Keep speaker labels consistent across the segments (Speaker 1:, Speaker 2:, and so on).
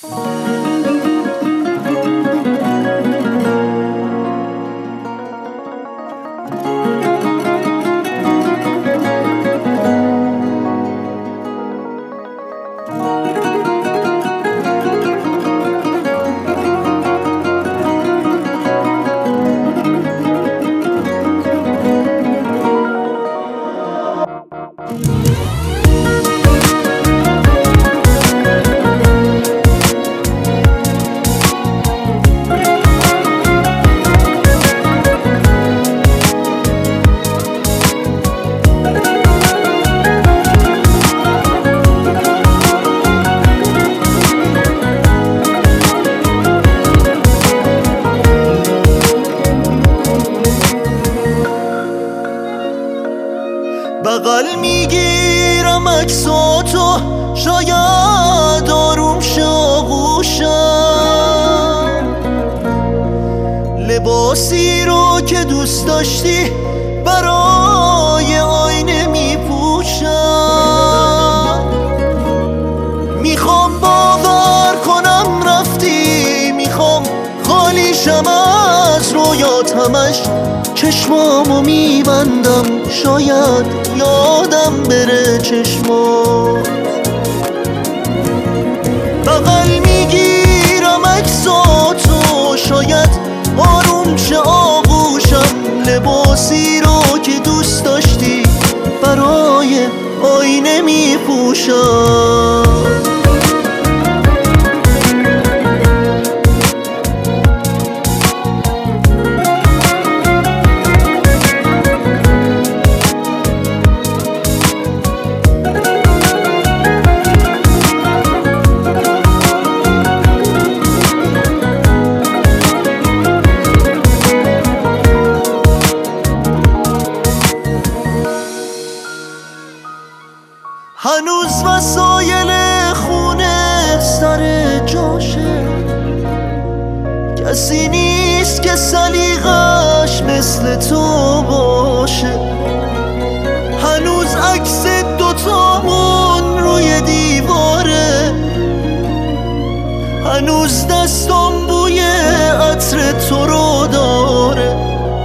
Speaker 1: بغل میگیرم عکساتو شاید آروم شاغوشم، لباسی رو که دوست داشتی برای آینه میپوشم. میخوام باور کنم رفتی، میخوام خالیشم از رویات، همش چشمامو میبندم شاید یادم بره چشمات. بغل میگیرم عکساتو شاید آروم شه آغوشم، لباسی رو که دوست داشتی برای آینه میپوشم. هنوز وسایل خونه سر جاشه، کسی نیست که سلیقش مثل تو باشه. هنوز عکس دوتامون روی دیواره، هنوز دستام بوی عطر تو رو داره.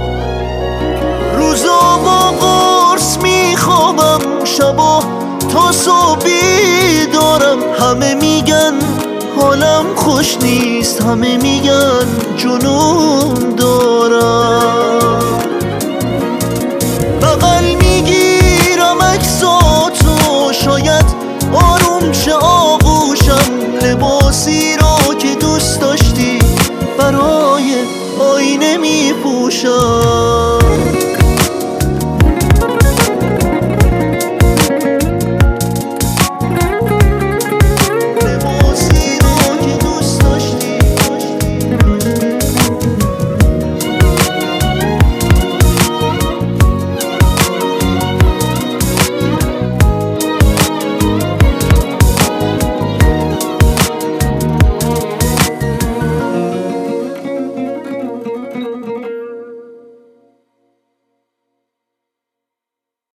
Speaker 1: روزا با قرص میخوابم، شبا تا صبح بیدارم. همه میگن حالم خوش نیست، همه میگن جنون دارم. بغل میگیرم عکساتو شاید